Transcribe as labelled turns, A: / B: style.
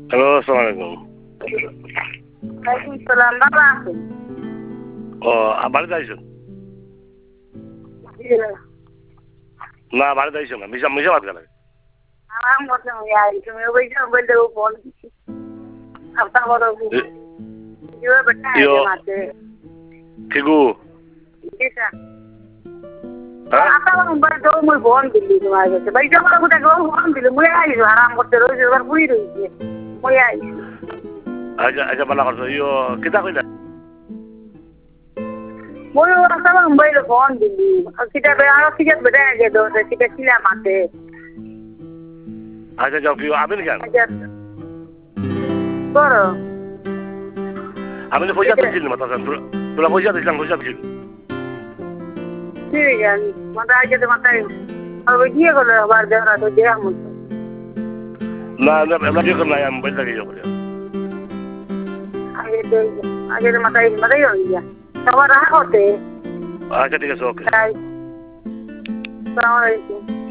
A: Hello, আসসালামু আলাইকুম।
B: ওয়ালাইকুম সালাম। বাবা আছে?
A: ও বাড়িতে আইসো?
B: জি।
A: না বাড়িতে আইসো না, মিশা মিশা ভাত খালে।
B: আরাম করতে হবে আর তুমি ওই যে বলতে ও ফোন আপনার বড় ইয়ে বেটা
A: ইয়ো
B: আছে মাতে
A: ঠিকু
B: এটা
A: হ্যাঁ
B: আপনার মোবাইল তো মই ফোন দিলি তোমার কাছে ভাই যখন কোথায় গো ফোন দিলি মই আইছো আরাম করতে রইছে এবার বুই রইছে মই আইছি
A: আচ্ছা আচ্ছা ভালো করছো। ইয়ো কিতা কইলা?
B: মই আপনার মোবাইল ফোন দিলি কিটা আর কিটা বেটা আগে তো কিটা ছিল মাতে
A: আচ্ছা যাও কি আমিন কেন?
B: করো
A: আমি তো পয়সা দিচ্ছিলাম মাথা তোরা পয়সা দিচ্ছিলাম পয়সা দিচ্ছিল।
B: ঠিক আছে মাথা আগে মাথায় আর গিয়ে গেল আবার দেওয়া তো দেয়া মতো
A: না না এমন কি নাই আমি বলতে গিয়ে যাবো।
B: আগে মাথায় মাথায় হয়ে গিয়া সবার রাখতে
A: আচ্ছা ঠিক আছে ওকে।
B: আসসালামু আলাইকুম